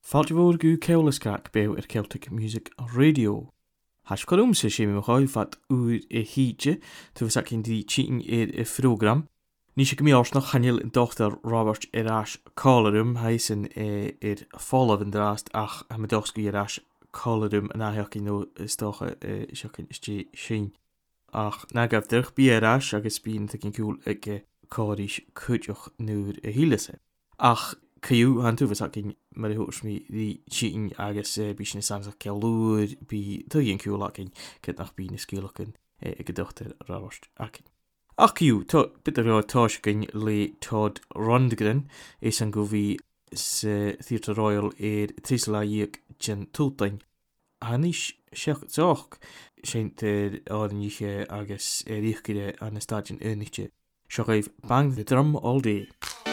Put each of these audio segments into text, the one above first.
Fáilte bhór go ceolalascach beag Celtic Music Radio. Has corúm sa sé me cháil fat úr híte tu bhs cin dí tín frógram. Ní sé go mí nach chanil Dr. Robert Irash Colarum haisan fálah an drást ach a me doscu Irash Colarum an áheach nó stocha seacin istí sin. Ach na gaf durch bí Irash agus bín cin cúil ag córis cúteoch núr hílase. Ach Caú han tú bhs cin mar thuirs mí dí tín agus bí sin samsa ceúr bí tuon cúlacin cin nach bí na scílacin ag Dr. Robert acin. Ach ciú, bit ar táiscin le Todd Rundgren an go bhí sa Theatre Royal trísalaíag gin túltain. Hanis seach séintear áníe agus ríchgire an na stadion unite. Seo raibh Bang the Drum All Day.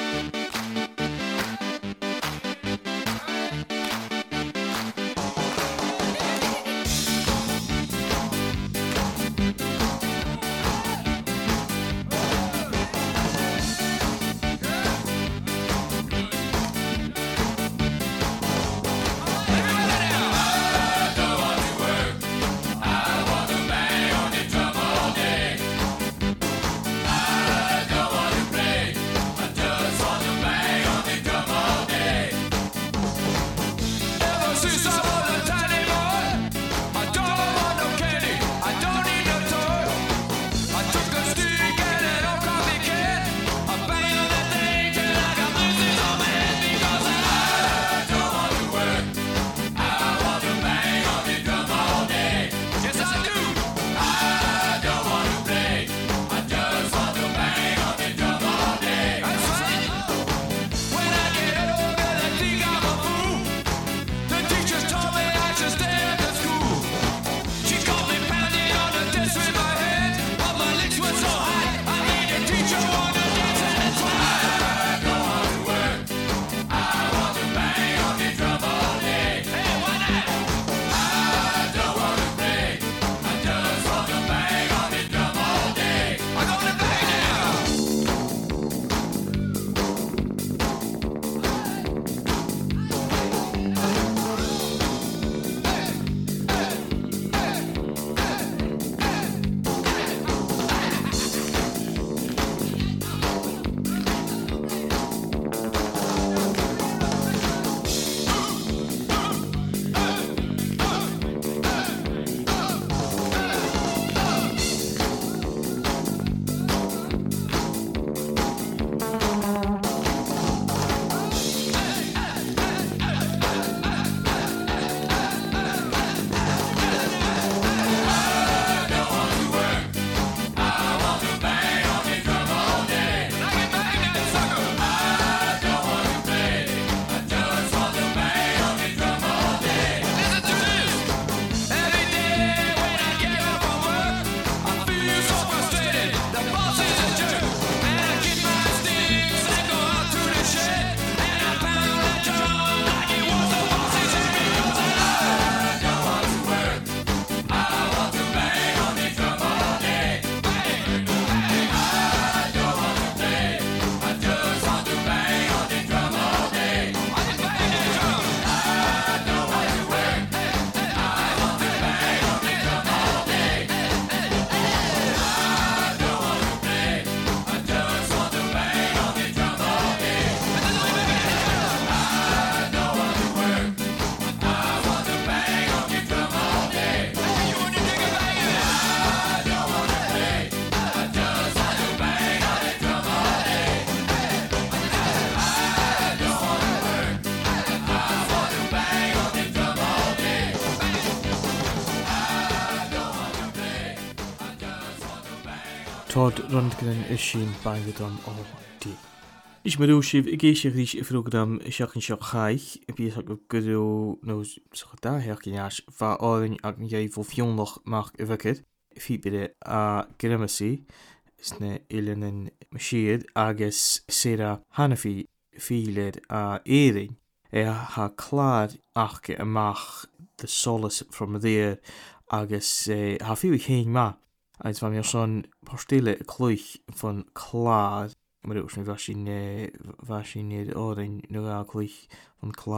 Todd Rundgren sin Bang the Drum All Day. Is mar sibh I ggéisi rís I frógram seachan seo chaich bí go gurú nó dáheach gneas bha áing ag an dhéh fionlach mach I bhicid fibide a grimaí is na Ileanan siad agus Sarah Hanafi fiad a éing ha clár achce amach the solace from there agus ha fiú chéin ma. Eins war mir schon postele kluich von klar, maar ook was in oren nu kluich van klaar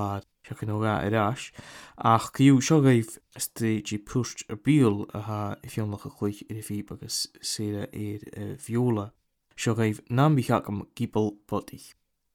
seo yn oga arall. Ach gyw sio gaif ysdi pwst y bil a ha fionnach y chwych i'r fi bagus sera i'r viola. Sio gaif nam bichach am gibel bodich.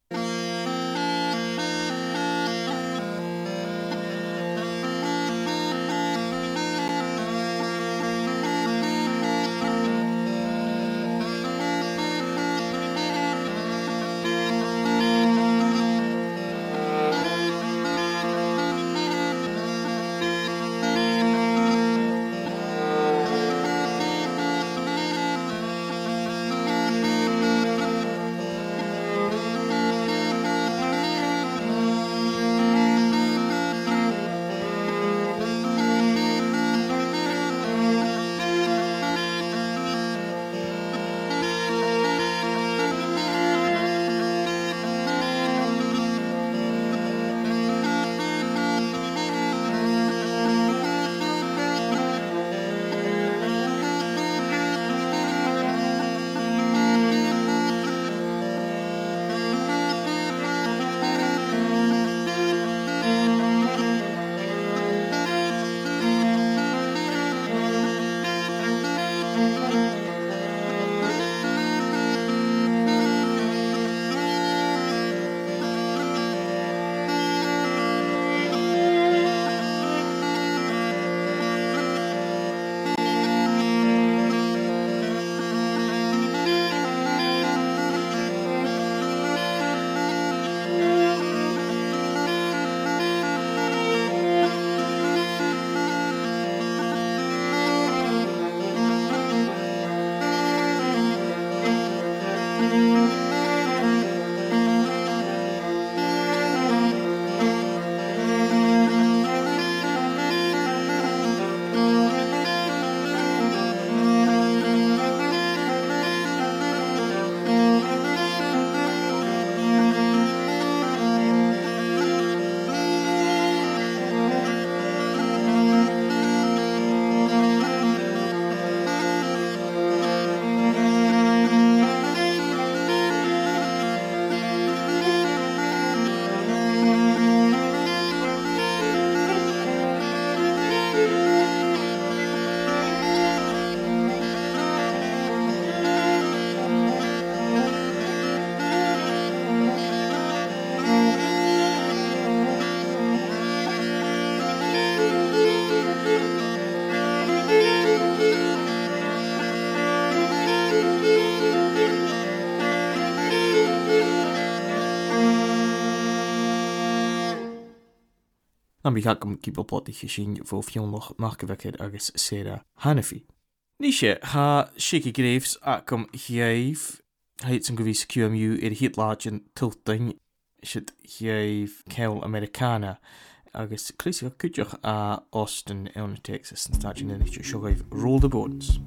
Am bichach am gibel bodich sin fo fionnach nachgewekid agus sera Hanafi. Nishe ha shiki graves ac am hiaif heit some govis QMU hit largen tilting shit hiaif kewl Americana agus Chrissy Kudjach a Austin in Texas and starting in it show roll the bones.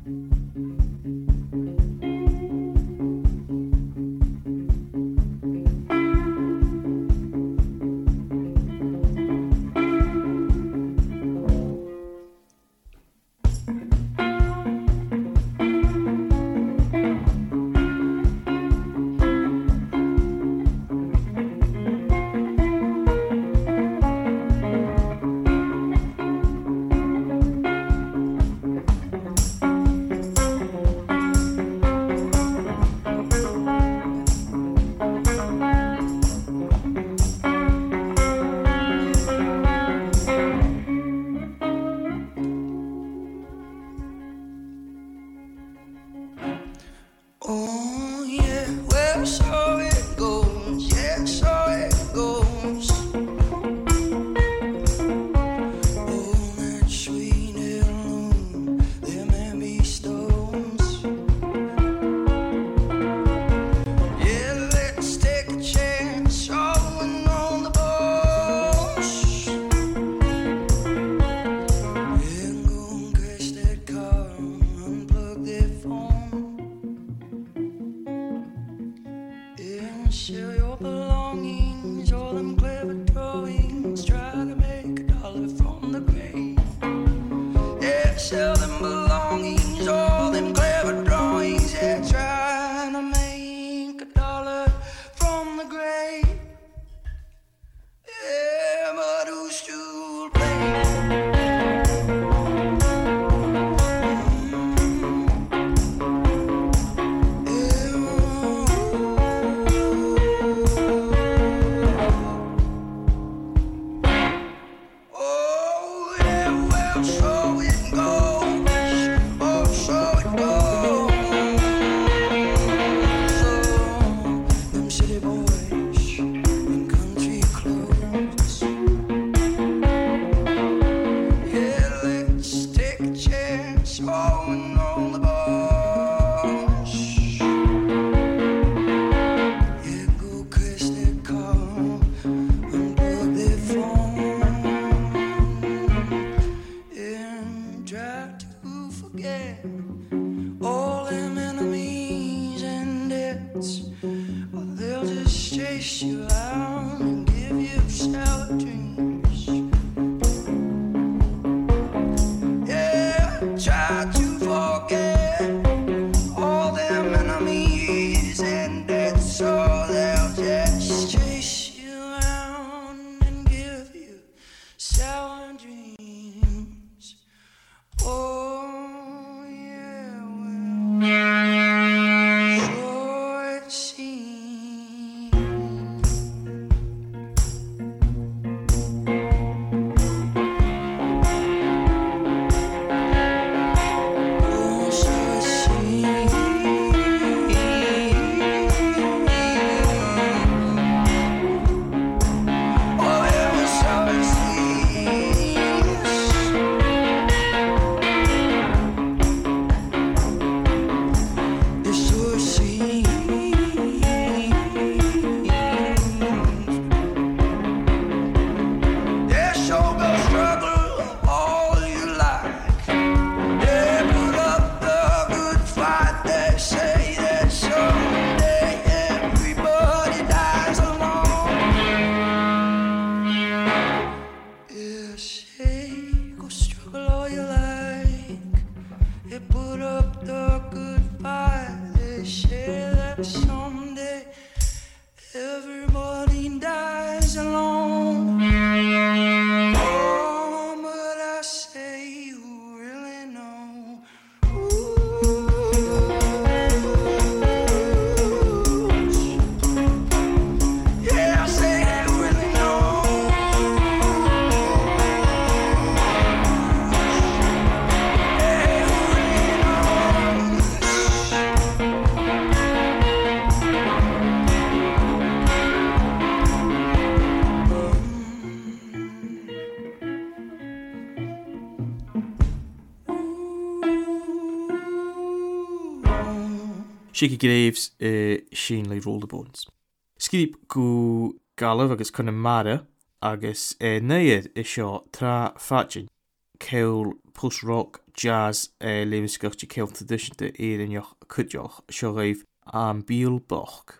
Shiki Graves Sheen le Roll the Bones. Skrip go galaf agus Connemara agus neir is seo tra fatjin ceol post-rock jazz levensgurtje ceol traditionte éirinjoch cudjoch seo raibh an bíl boch.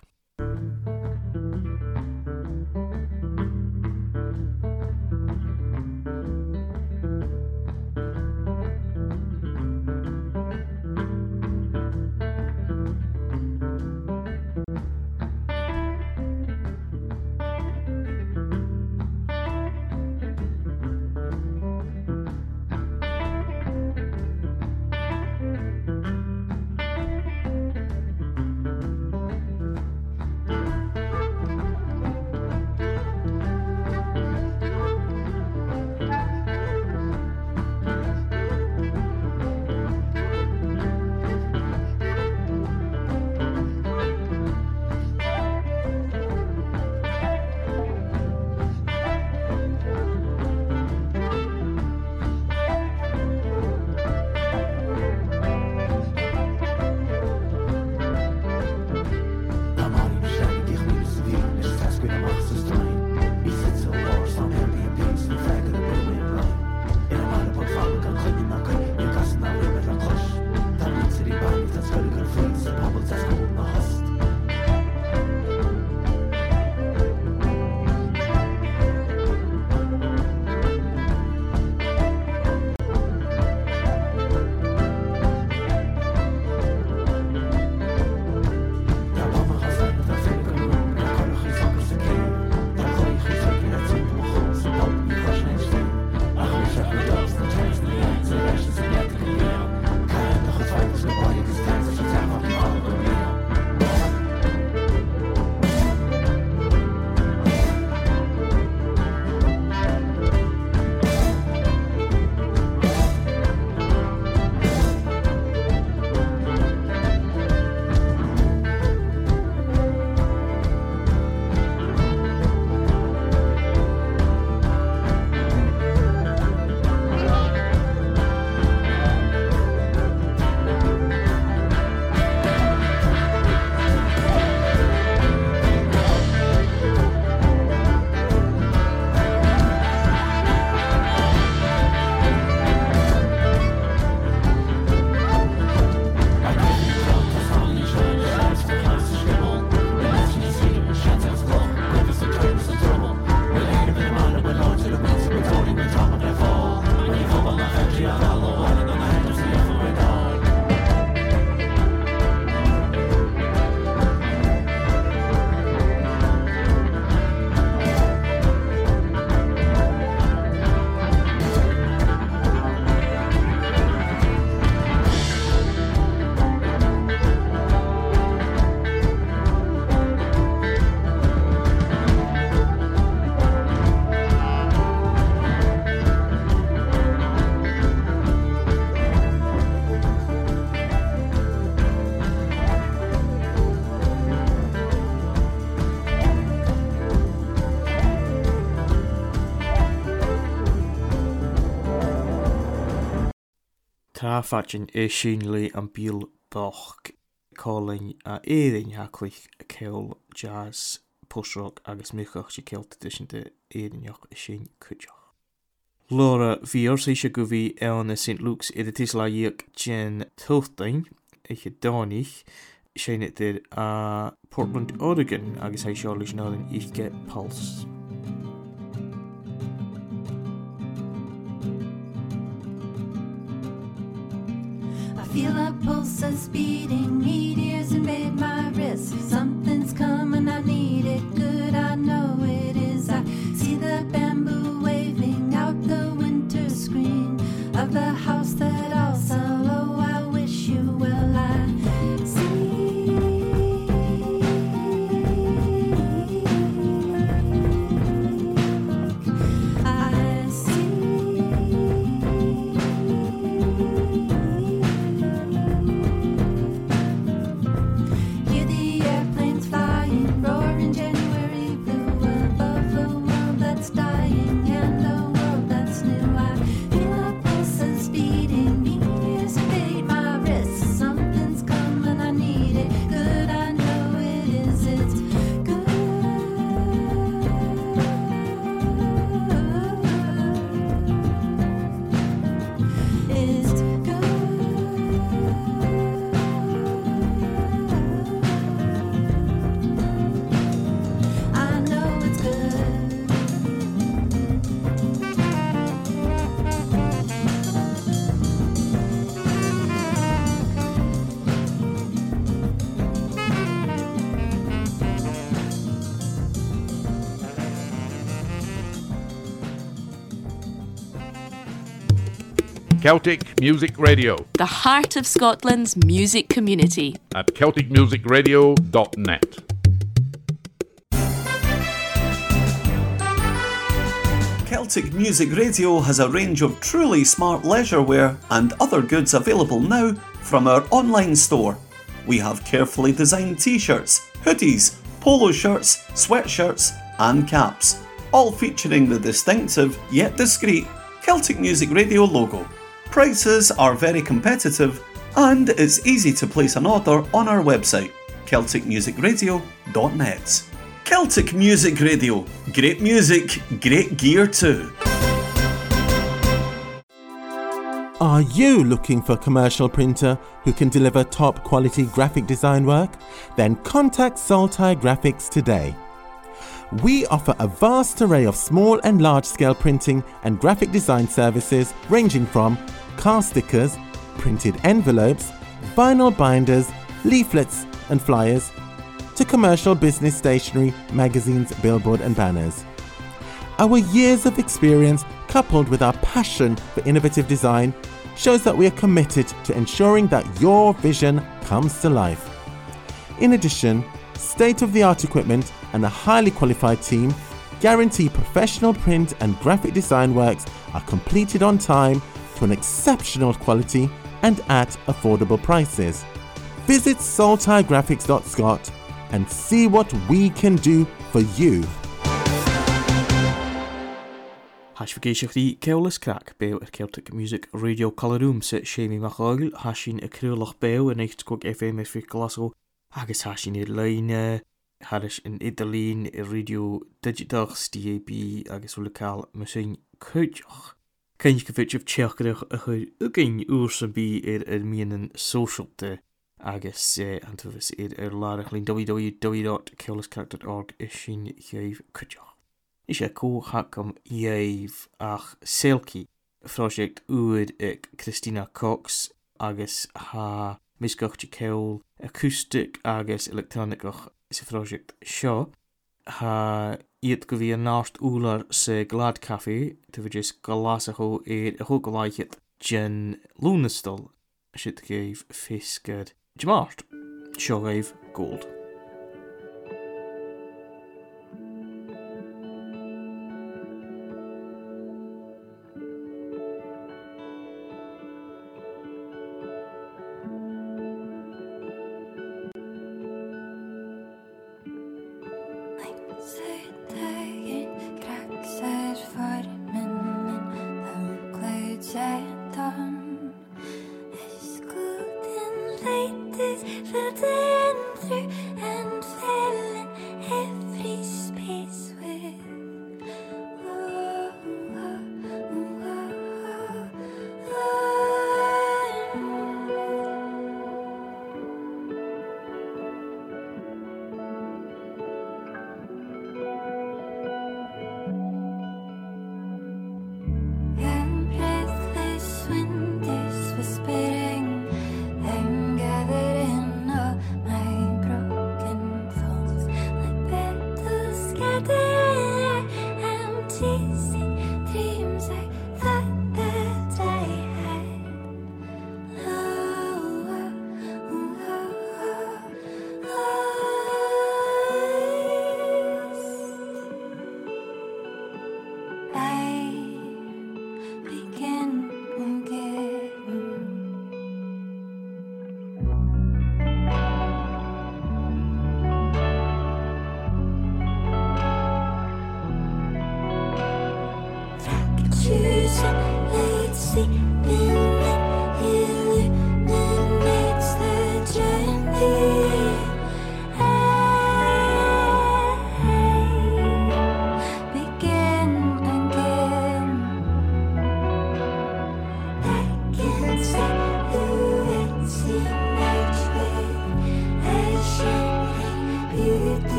Tá fatjin Sheen le an bíl boch calling a éirin haclich ceol jazz post-rock agus michach sé ceol traditionte éirinjoch sin cudjoch. Laura Vior sé se go bhí anna St. Luke's idir tisla dhéag Jen Tiltain ige dánig sin idir a Portland, Oregon agus é seo leis nádan ige Pulse. Feel a pulse beating, need ears invade my wrist. Something's coming, I need it good, I know it is. I see the bamboo waving out the winter screen of the house that I'll sell. Oh, I wish you well, I see. I see. Dying and a world that's new. I feel a pulse beat. Celtic Music Radio the heart of Scotland's music community. at celticmusicradio.net. Celtic Music Radio has a range of truly smart leisure wear and other goods available now from our online store. We have carefully designed t-shirts, hoodies, polo shirts, sweatshirts and caps, all featuring the distinctive yet discreet Celtic Music Radio logo. Prices are very competitive and it's easy to place an order on our website, celticmusicradio.net. Celtic Music Radio. Great music, great gear too. Are you looking for a commercial printer who can deliver top quality graphic design work? Then contact Saltire Graphics today. We offer a vast array of small and large scale printing and graphic design services ranging from car stickers, printed envelopes, vinyl binders, leaflets and flyers, to commercial business stationery, magazines, billboard and banners. Our years of experience, coupled with our passion for innovative design, shows that we are committed to ensuring that your vision comes to life. In addition, state-of-the-art equipment and a highly qualified team guarantee professional print and graphic design works are completed on time to an exceptional quality and at affordable prices. Visit saltiregraphics.scot and see what we can do for you. Hasfagéisiocht í Ceolas Crack béw Celtic Music Radio Colorum sa Séimi Machail hasin a crúlach béw in 90 FM fi Glasgow agus hasin i'r leine haris in Idalín I Radio Digitachs DAB agus lokaal musin Cúteach. Cynnig gyfeitio teachgrach a chuir ugin úr bí mianan socialte agus antofus larach lín www.ceolascrack.org sin Dhéibh Cúteach. Is co-hakam Dhéibh ach Selkie, project uid Christina Cox agus ha misgachti ceol acoustic agus electronicach is project seo. Ha iad go bhí nárt úlar sa Glad Café, tu bhí galasacho a hogalaichet Jen Lunastal, sit gave fisgad Jamart, seo gave gold. Through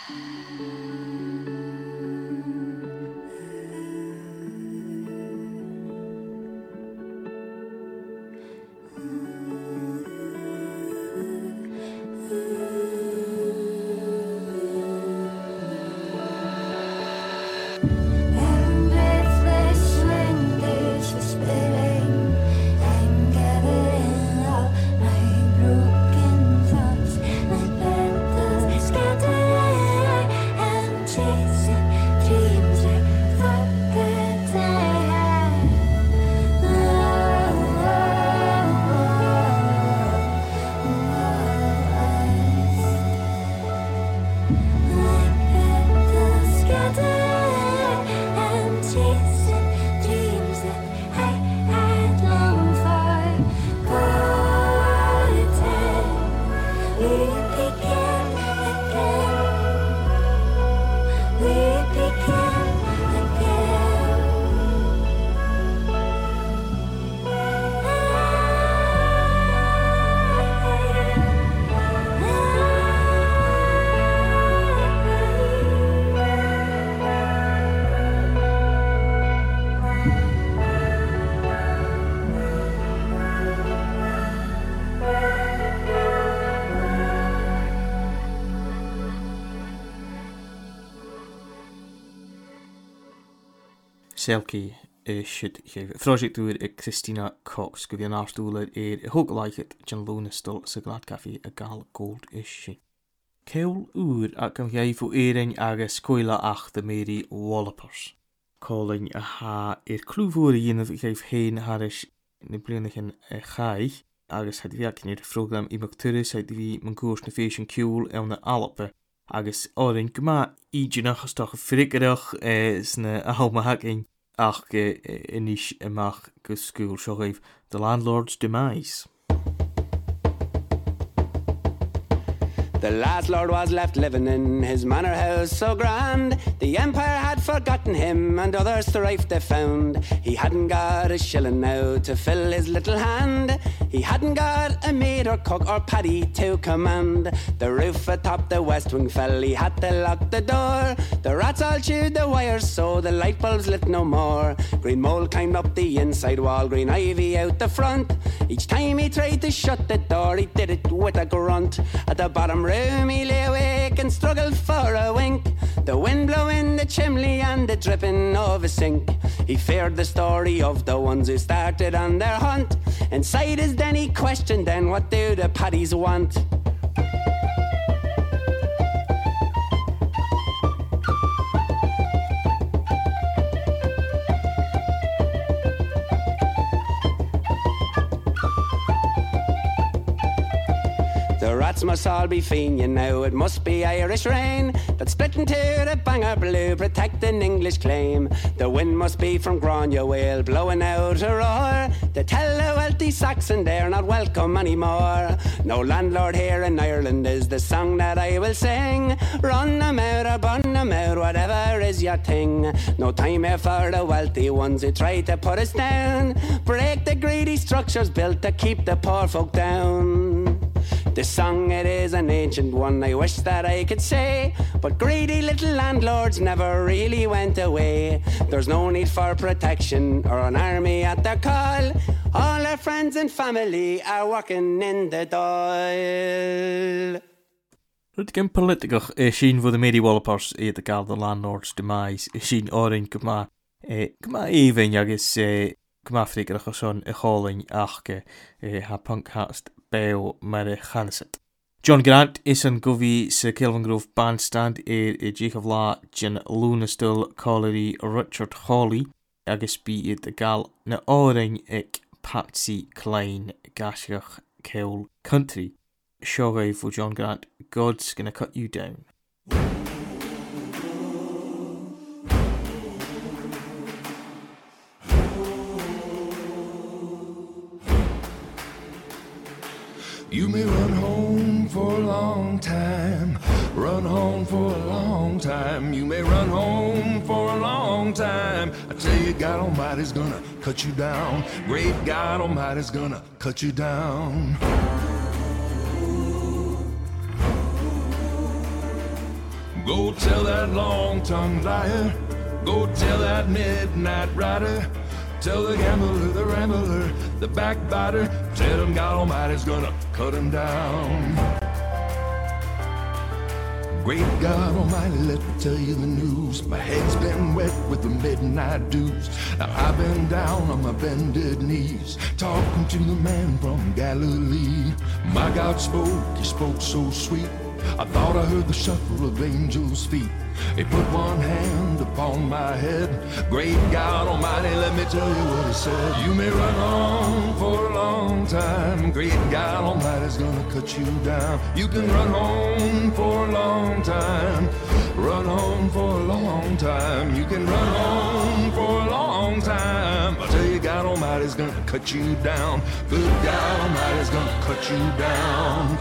Selkie siad Froisightúir ag Christina Cox go bhí an ástúla thuglaighead John Lunastal sa Glad Cafe a gal Gold is sin. Ceol úr ac am gheifú éirein agus coile ach de Mary Wallopers. Cólainn a ha clúfúr dhéanamh gheif héin haris na blianachan chaich agus had bheacin program imachturis had bhí man cúrs na féisian ciúil na Alpe agus árainn gma ídionach as toch frigarach sna ahomahagin ach inis amach go scoúil seo raibh The Landlord's Demise. The last lord was left living in his manor house so grand. The empire had forgotten him and other strife they found. He hadn't got a shilling now to fill his little hand. He hadn't got a maid or cook or paddy to command. The roof atop the west wing fell, he had to lock the door. The rats all chewed the wires so the light bulbs lit no more. Green mold climbed up the inside wall, green ivy out the front. Each time he tried to shut the door, he did it with a grunt. At the bottom room he lay awake and struggled for a wink. The wind blowing the chimney and the dripping of a sink. He feared the story of the ones who started on their hunt. Inside his den he questioned then, what do the paddies want? The rats must all be fiending now, it must be Irish rain that split into the Bangor Blue, protecting English claim. The wind must be from Grania Whale, blowing out a roar to tell the wealthy Saxon they're not welcome anymore. No landlord here in Ireland is the song that I will sing. Run them out or burn them out, whatever is your thing. No time here for the wealthy ones who try to put us down. Break the greedy structures built to keep the poor folk down. This song, it is an ancient one, I wish that I could say, but greedy little landlords never really went away. There's no need for protection or an army at their call. All our friends and family are working in the Dáil. Rwy'n gen politigach sy'n fod y Mary Wallopers i dy gael The Landlord's Demise sy'n orin gyma even agos gyma ffrigarach o son y cholyn ach ha punk hast bew mae'r chaneset. John Grant is yn gofi sy Kelvin Grove bandstand Jacob La Jan Lunastal Collery Richard Hawley agos bu i dy gael na orin ag Patsy Cline gasiach Ceol Country. Shogay for John Grant, God's gonna cut you down. You may run home for a long time, run home for a long time. You may run home for a long time. I tell you, God Almighty's gonna cut you down. Great God Almighty's gonna cut you down. Go tell that long-tongued liar. Go tell that midnight rider. Tell the gambler, the rambler, the backbiter. Tell him God Almighty's gonna cut him down. Great God Almighty, let me tell you the news. My head's been wet with the midnight dews. Now I've been down on my bended knees, talking to the man from Galilee. My God spoke, he spoke so sweet. I thought I heard the shuffle of angels' feet. He put one hand upon my head. Great God Almighty, let me tell you what he said. You may run on for a long time. Great God Almighty's gonna cut you down. You can run on for a long time. Run on for a long time. You can run on for a long time. I tell you, God Almighty's gonna cut you down. Good God Almighty's gonna cut you down.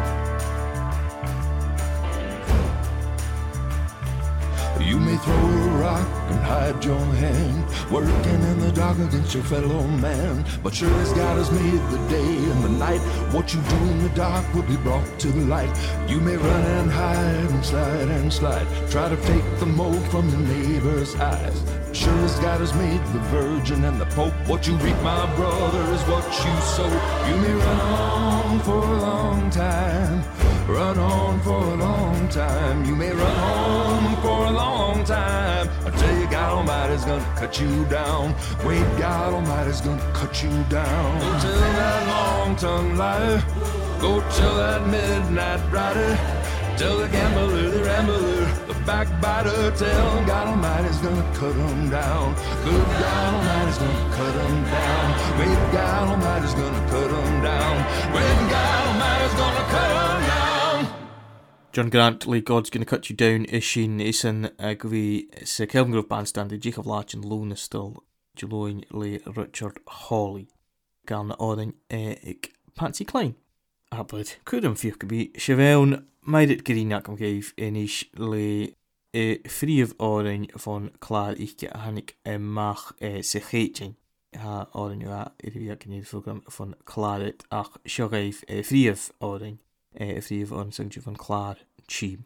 You may throw a rock and hide your hand, working in the dark against your fellow man. But sure as God has made the day and the night, what you do in the dark will be brought to the light. You may run and hide and slide, try to take the mold from your neighbor's eyes. Sure as God has made the Virgin and the Pope, what you reap, my brother, is what you sow. You may run on for a long time, run on for a long time. You may run on for a long time. I tell you, God Almighty's gonna cut you down. Great God Almighty's gonna cut you down. Go tell that long-tongued liar. Go tell that midnight rider. Tell the gambler, the rambler, the backbiter. Tell God Almighty's gonna cut him down. Good God Almighty's gonna cut him down. Great God Almighty's gonna cut him down. Great God Almighty's gonna cut him down. John Grant, le God's gonna cut you down ishin isin agvi se Kelvingrove bandstand Jacob Latch and Lona still Jeloin le Richard Hawley. Garna oren ik Patsy Klein. Abud Kudum Fukabi Cheveln Meidet Greenak omgeef enish le frief oren van klaar ikke hanik mag zich heetjen. Ha oren ja ik in het program van klaarheid ach schreef frief oren frief oren zingje van klaar cheap.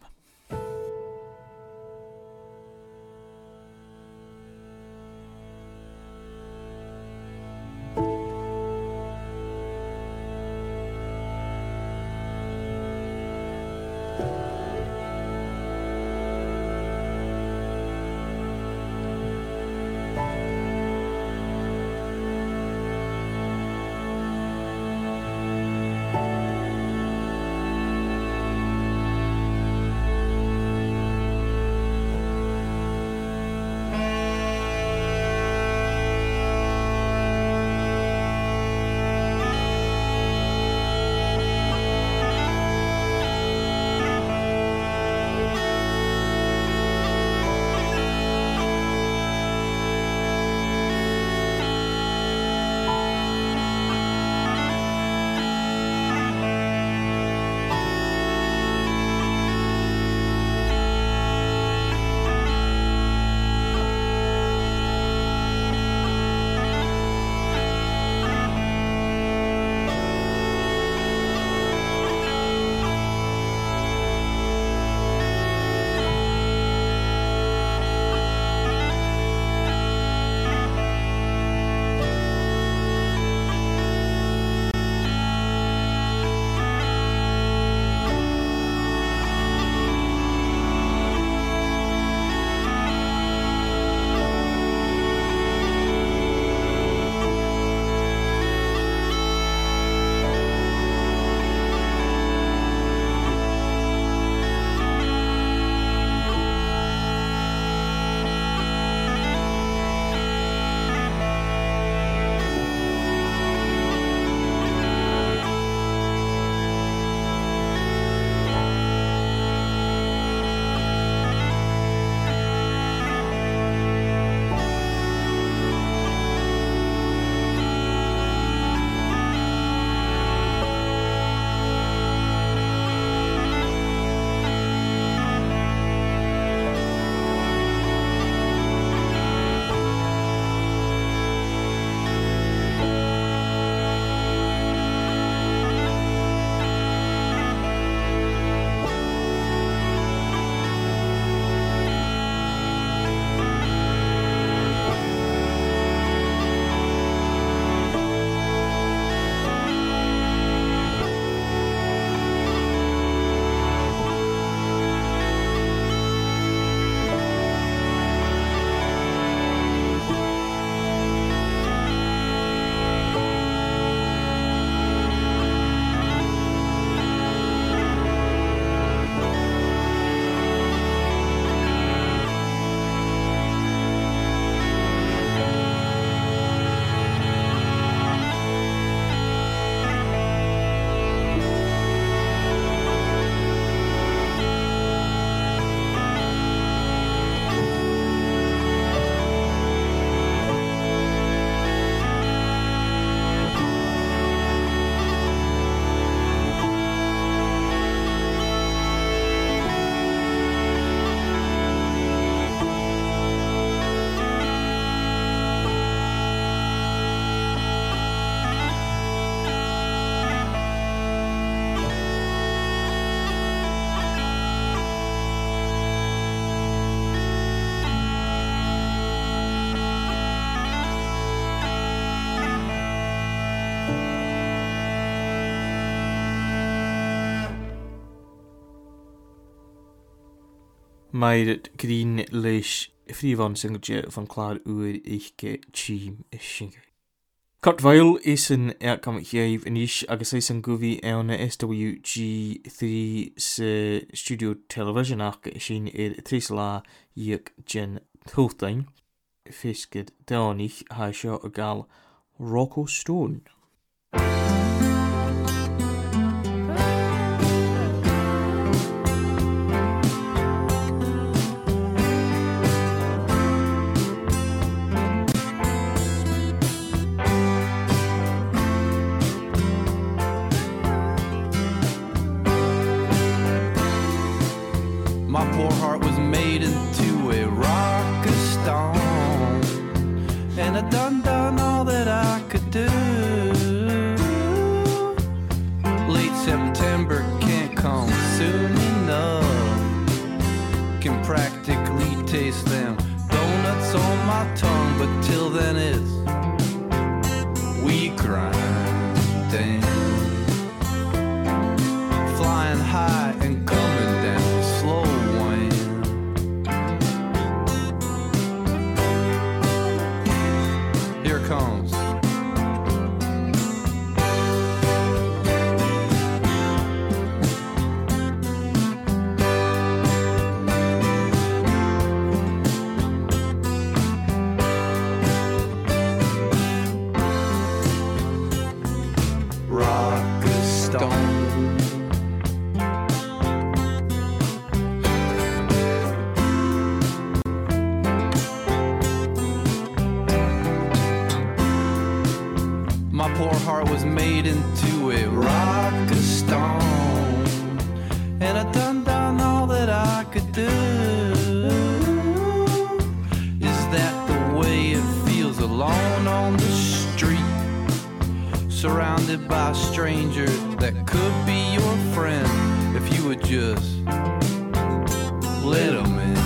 maar het green lees frievan singeltje van klaar uur ik team singe. Kurt Vile is een erkamgeef en is agus is een govi aan SWG3 se studio television arke sin trisla jik gen hultein. Fisket danig haisha gal Rocco Stone. My poor heart was made into a rock of stone, and I done all that I could do. Late September can't come soon enough. Can practically taste them donuts on my tongue, but till then it's wheat grinding, flying high and coming down slow. Here comes. Rock a stone. My poor heart was made into a rock of stone, and I done all that I could do. Is that the way it feels alone on the street, surrounded by strangers that could be your friend if you would just let them in?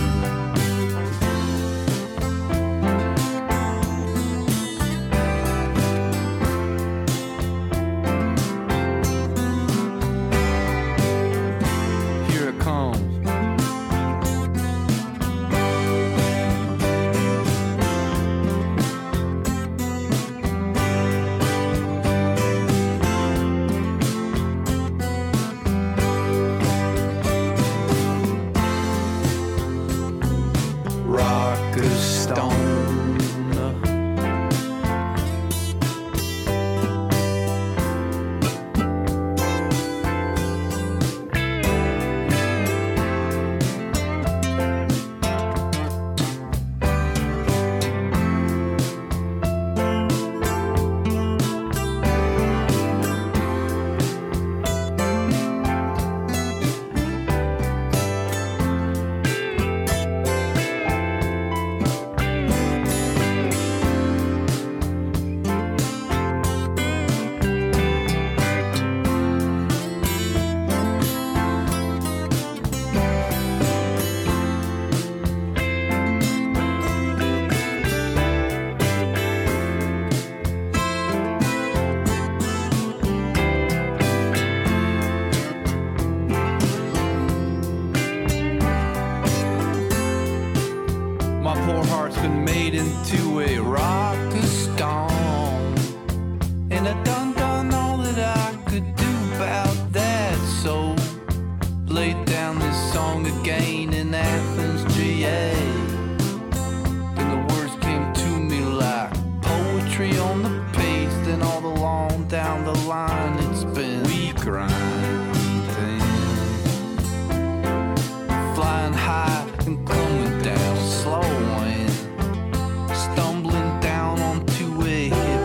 Into a rock of stone, and I done all that I could do about that. So laid down this song again in Athens, GA. Then the words came to me like poetry on the page. Then all along down the line it's been wheat grinding, flying high and coming down slow. Stumbling down onto a hip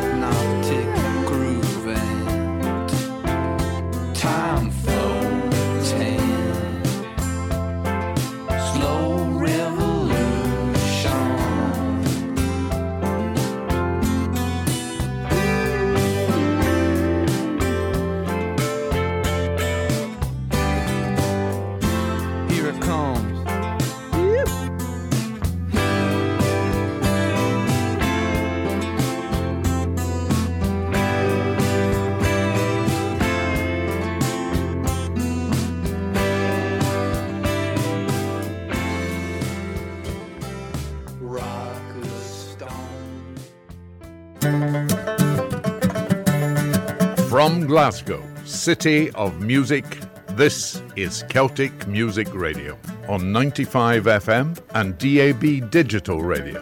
From Glasgow, City of Music, this is Celtic Music Radio on 95 FM and DAB Digital Radio.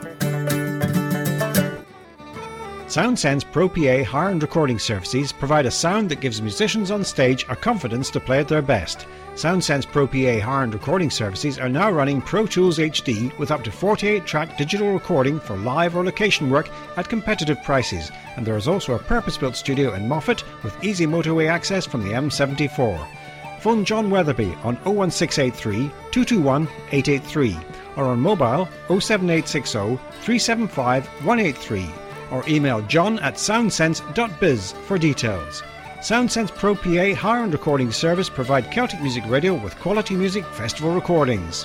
SoundSense Pro PA hire and recording services provide a sound that gives musicians on stage a confidence to play at their best. SoundSense Pro PA hire and recording services are now running Pro Tools HD with up to 48-track digital recording for live or location work at competitive prices, and there is also a purpose-built studio in Moffat with easy motorway access from the M74. Phone John Weatherby on 01683 221 883 or on mobile 07860 375 183 or email john@soundsense.biz for details. SoundSense Pro PA hire and recording service provide Celtic Music Radio with quality music festival recordings.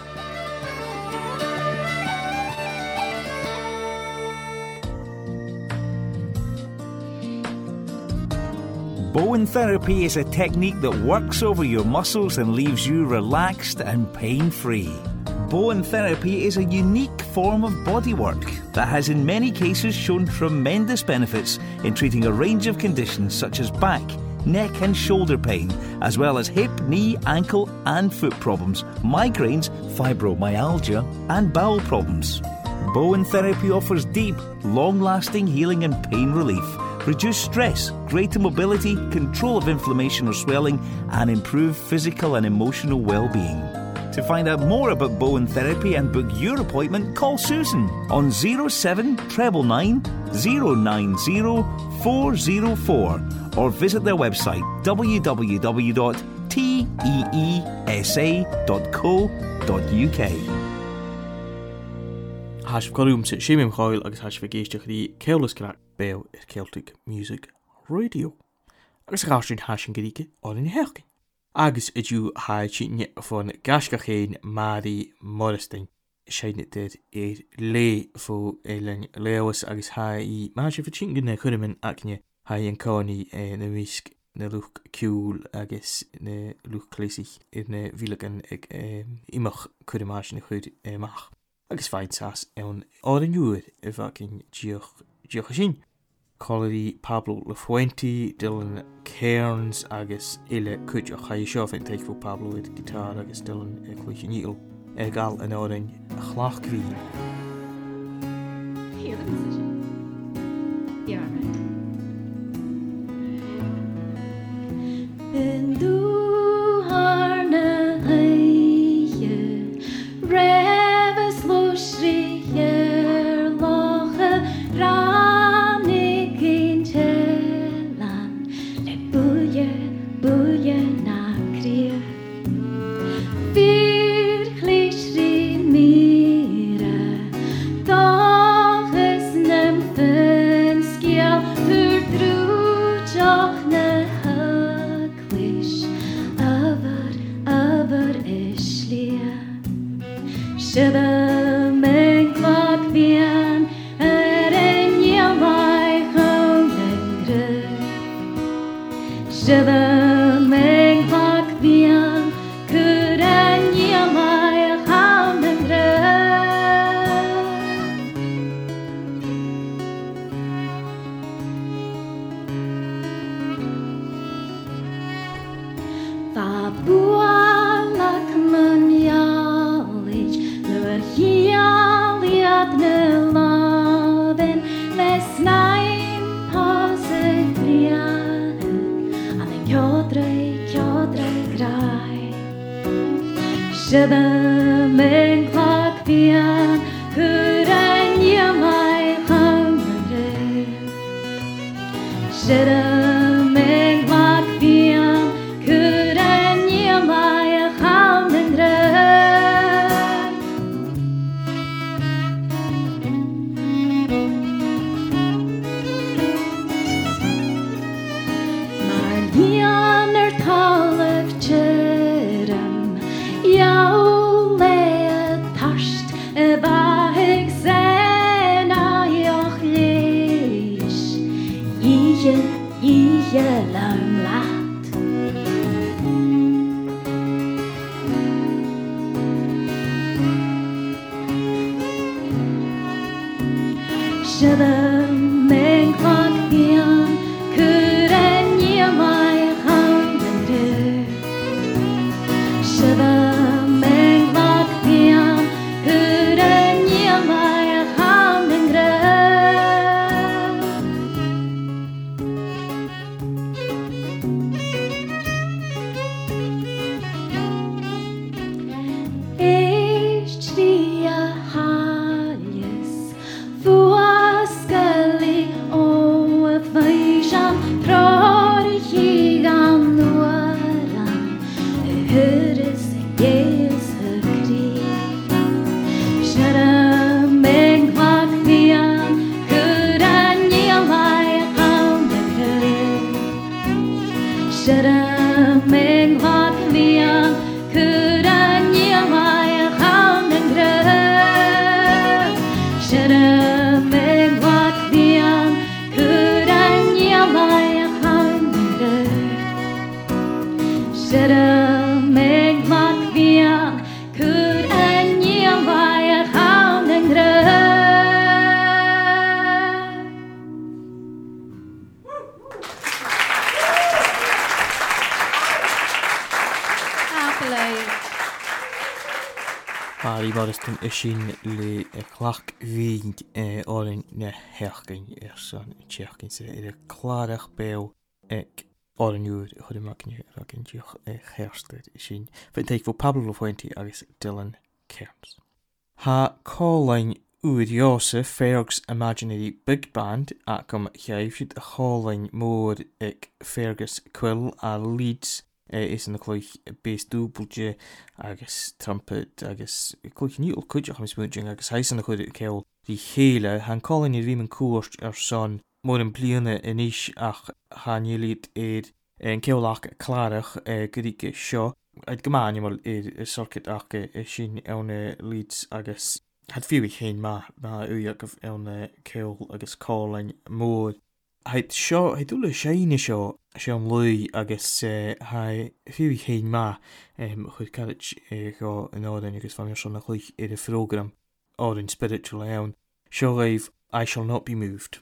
Bowen therapy is a technique that works over your muscles and leaves you relaxed and pain-free. Bowen therapy is a unique form of bodywork that has in many cases shown tremendous benefits in treating a range of conditions such as back, neck and shoulder pain, as well as hip, knee, ankle and foot problems, migraines, fibromyalgia and bowel problems. Bowen therapy offers deep, long-lasting healing and pain relief, reduced stress, greater mobility, control of inflammation or swelling and improved physical and emotional well-being. To find out more about Bowen therapy and book your appointment, call Susan on 07999 090 404 or visit their website www.teesa.co.uk. Has corúm sa Séimim Cháil agus has figéisteach í Ceolas Crack Béal Celtic Music Radio. Agus gáistrin hasin goríke áin heachcin. Agus idú haidtíine fón gasca chéin Mary Morristein. Séine did lé fó éilein lewas agus í má sé fatín gine chunimin acne an cáni na vísk na luch ciúl agus na luch clésich na bhílagan ag imach chuidimáis na chuid mach. Agus fáid sas an áin uair bhacin díocha sin. Collery Pablo Lafuente, Dylan Cairns agus ile chuid a chaid seo fan teich fó Pablo with guitar agus Dylan chuid níl gal an áin chlach crín. Hear the position. Yeah, right. In du harne heie, reves loschrier loche ranig in telan, le bulje na krier. Virklich schrie mire, doch es nem fenskiel für drutjoch ne haklish, aber ischlia. Shiba men klak bien, en yamai chonegre. Shiba men klak bien, kuren yamai chonegre. Fabualak men yalich, nur hialiat ne laven, vesnaim pase friane, an kjodre grai. Shiba men klak bien, kuren yamai chonegre. Shiba men klak bien, kuren yamai chonegre. Mar talef cherem, jau le tarsht bahig sena joch leish, ie lang lat. Shiba Harry Morrison sin le chlach vínd orin na heachgain son tchechin se klarach beo ek orinúr chudimakni ragin dioch chersted sin fin teik vo Pablo Fuente agus Dylan Kearns. Ha calling Uriose Fergus Imaginary Big Band acum cheifid a calling mór ek Fergus Quill a Leeds is in the cloich bass dúbulge agus trumpet agus cloich níl cuideach am smooching agus heisan na chuid ceol di chéile han calling i rimen cuast son mór an bliana inis ach hanilid en ceolach clarach gyrige seo ag gymaanimal circuit ach sin ewn Leeds agus had fiwi hén ma uiag of ewn ceol agus calling mór heid seo heid úle séine seo Sean Lui agus hai fiwi hén ma chud carriage go in áden agus fan son nach chuich a program or in spiritual ewn seo raibh I Shall Not Be Moved.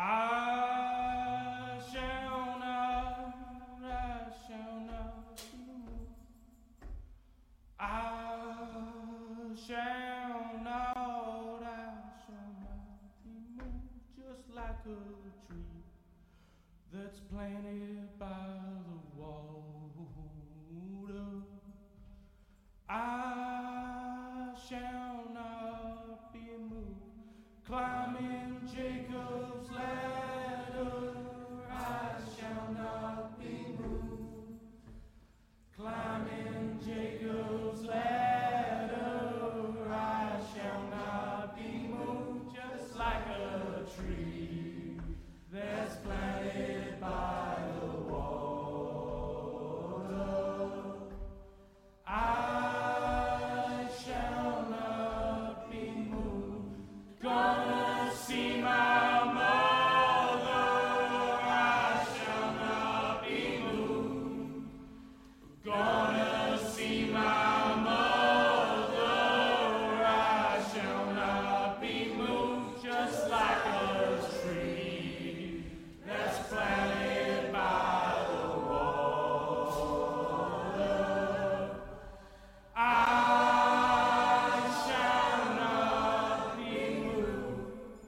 That's planted by the water. I shall not be moved. Climbing Jacob's ladder, I shall not be moved. Climbing Jacob's ladder, I shall not be moved. Just like a tree that's planted by the water. I shall not be moved. Gonna see my mother. I shall not be moved. Gonna see my mother. I shall not be moved. Just like a tree that's planted by the water. I shall not be moved.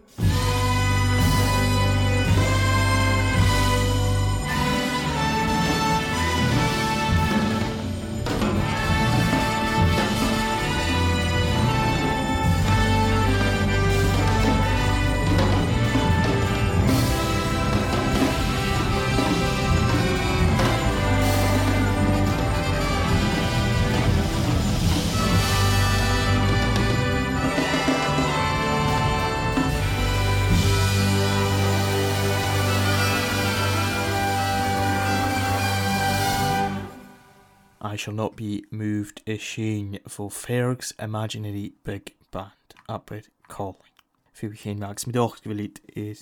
I Shall Not Be Moved is sin for Fergus Imaginary Big Band up with calling. Fiwi hén mags mi doch gyfilid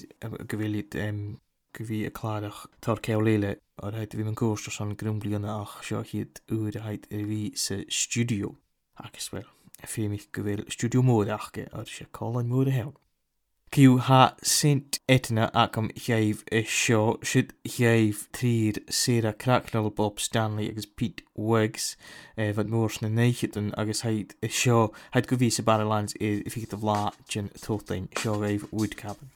gyfi y clarach tar ceol leile ar haid fi mewn gwrs o son grwmbliana ach sio hyd yw'r haid fi sy studio agus wel fi mi gyfil studio mór achge ar sio calling mór hewn. Ciw ha Saint Etna ac am hiaif y sio, sydd hiaif trir Sarah Cracknell, Bob Stanley agus Pete Wiggs, fad mwrs na neichydyn agus haid y sio, haid gyfys y Barrowlands i ffig y fla jyn thwltain sio gaif Woodcabin.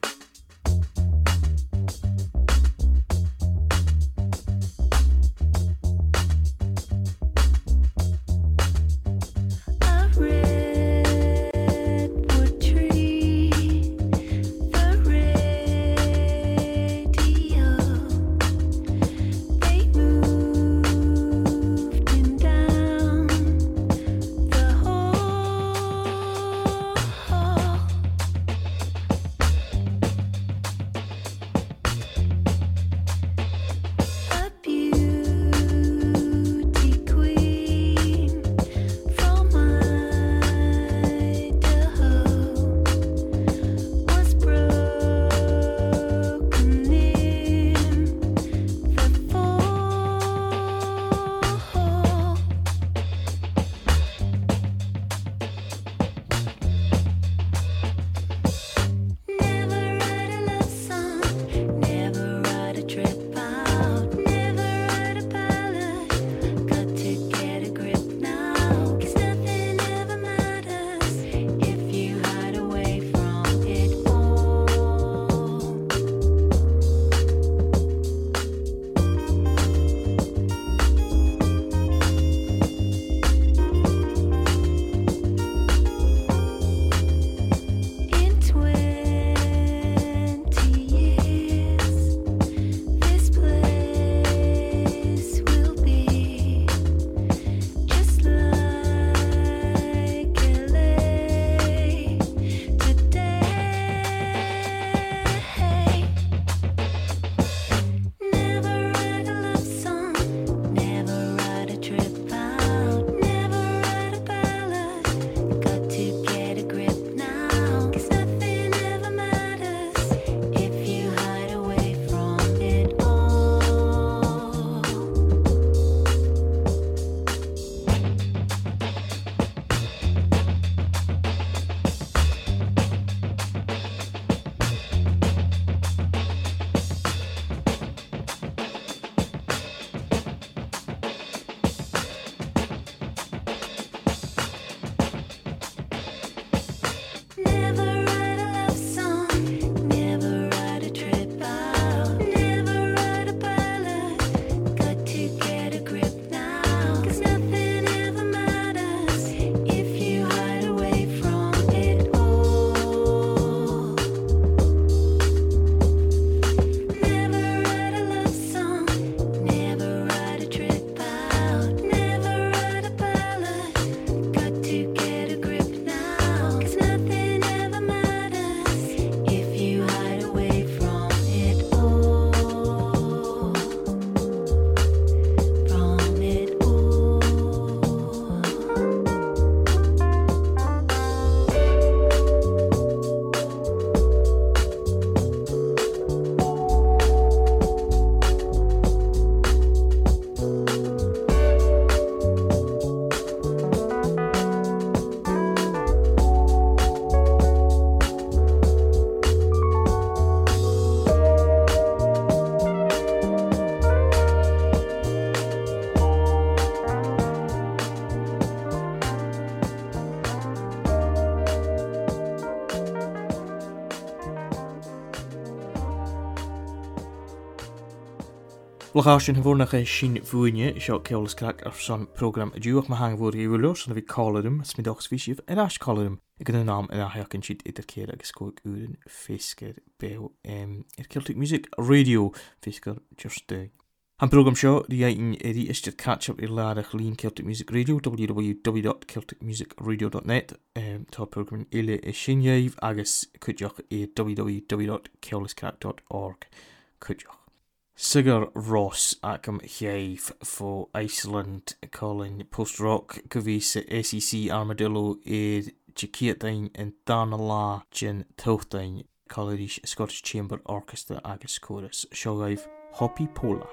Lachashin hvornach sin vuine seo Keolas Crack ar son program a dúach ma hang vor íhuilos san a vi colladum smidochs visív as colladum I gan nám a hacan siad idir céir agus cóig úrin fiscar beo Celtic Music Radio fiscar just Han program seo riain eri istir catch-up larach lín Celtic Music Radio www.celticmusicradio.net tá program ile sinjaiv agus cudjoch www.keolascrack.org cudjoch Sigur Ross acum Hiaif fo Iceland calling post-rock gyfys SEC Armadillo Chiquitain and Dana La Jin Tochtain College Scottish Chamber Orchestra agus chorus Shogaif Hoppy Pola.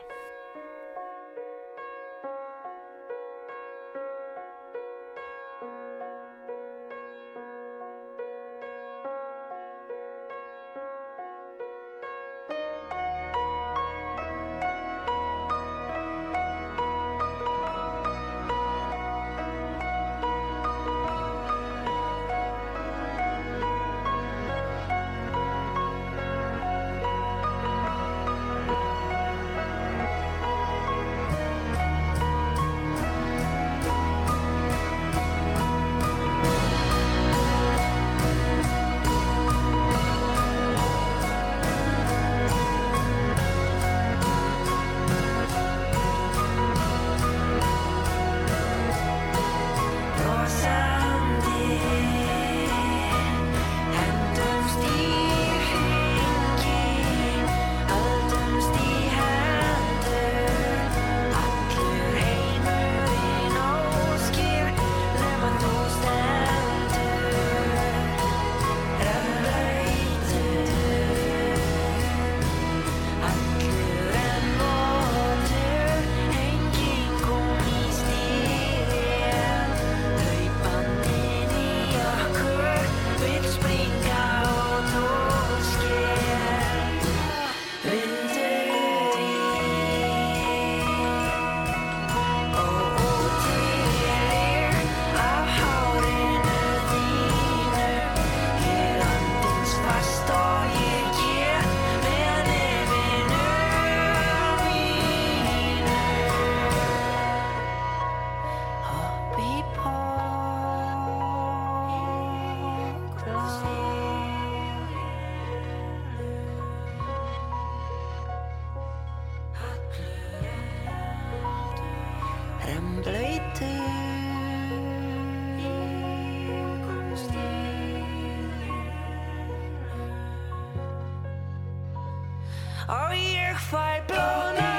or your fire blown up.